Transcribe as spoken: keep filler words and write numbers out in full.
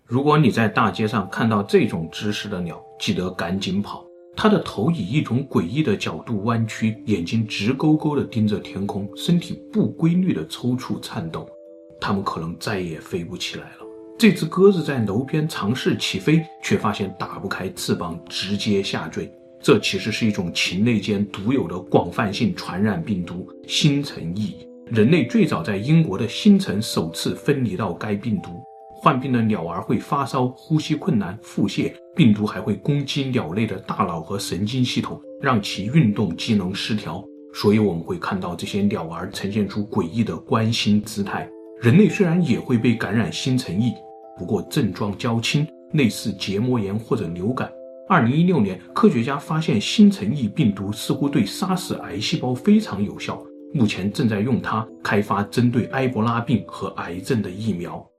如果你在大街上看到这种姿势的鸟，记得赶紧跑。它的头以一种诡异的角度弯曲，眼睛直勾勾地盯着天空，身体不规律地抽搐颤抖。它们可能再也飞不起来了。这只鸽子在楼边尝试起飞，却发现打不开翅膀，直接下坠。这其实是一种禽类间独有的广泛性传染病毒——新陈疫。人类最早在英国的新城首次分离到该病毒。患病的鸟儿会发烧、呼吸困难、腹泻，病毒还会攻击鸟类的大脑和神经系统，让其运动机能失调。所以我们会看到这些鸟儿呈现出诡异的关心姿态。人类虽然也会被感染新陈疫，不过症状较轻，类似结膜炎或者流感。二零一六年，科学家发现新陈疫病毒似乎对杀死癌细胞非常有效，目前正在用它开发针对埃博拉病和癌症的疫苗。